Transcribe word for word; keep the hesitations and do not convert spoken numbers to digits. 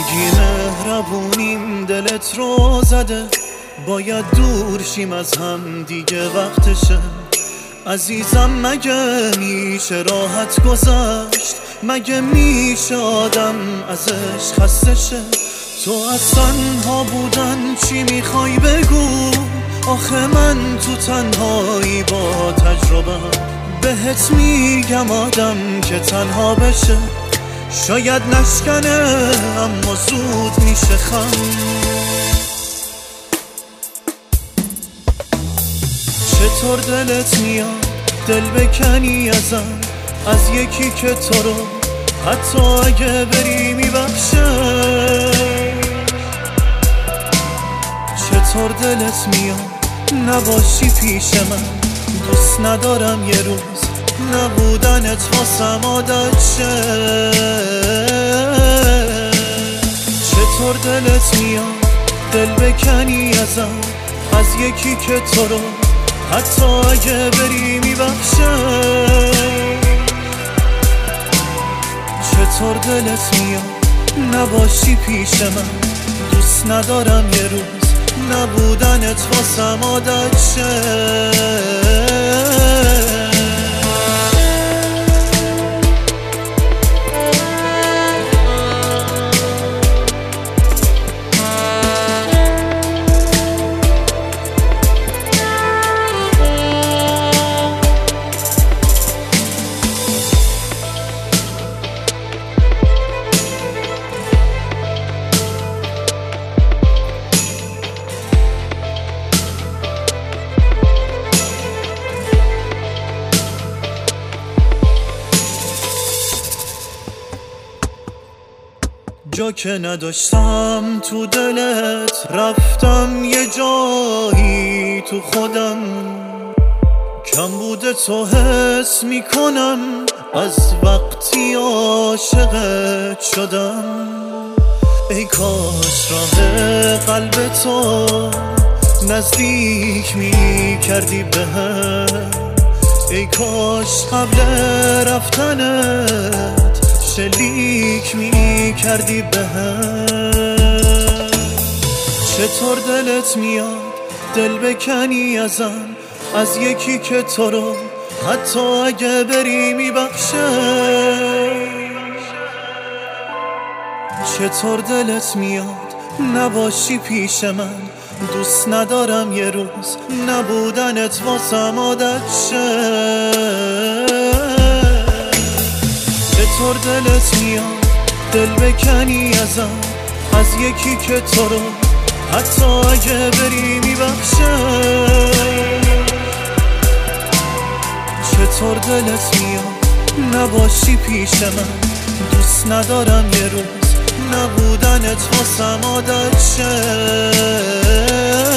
بی مهربونیم دلت رو زده، باید دور شیم از هم دیگه وقتشه. عزیزم مگه میشه راحت گذشت؟ مگه میشه آدم ازش خسته شه؟ تو از تنها بودن چی میخوای بگو؟ آخه من تو تنهایی با تجربه بهت میگم آدم که تنها بشه شاید نشکنه، اما زود میشه خم. چطور دلت میاد دل بکنی ازم، از یکی که تو رو حتی اگه بری میبخشه؟ چطور دلت میاد نباشی پیش من؟ دوست ندارم یه روز نبودنت واسم عادت شه. چطور دلت میاد دل بکنی ازم، از یکی که تو رو حتی اگه بری میبخشه؟ چطور دلت میاد نباشی پیش من؟ دوست ندارم یه روز نبودنت واسم عادت شه. جا که نداشتم تو دلت رفتم یه جایی تو خودم، کم بوده تو حس میکنم از وقتی عاشقت شدم. ای کاش راه قلب تو نزدیک میکردی بهم، ای کاش قبل رفتنت شلیک می کردی بهم. چطور دلت میاد دل بکنی ازم، از یکی که تو رو حتی اگه بری میبخشه؟ چطور دلت میاد نباشی پیش من؟ دوست ندارم یه روز نبودنت واسم عادت شه. چطور دلت میاد دل بکنی ازم، از یکی که تو رو حتی اگه بری میبخشه؟ چطور دلت میاد نباشی پیش من؟ دوست ندارم یه روز نبودنت واسم عادت شه.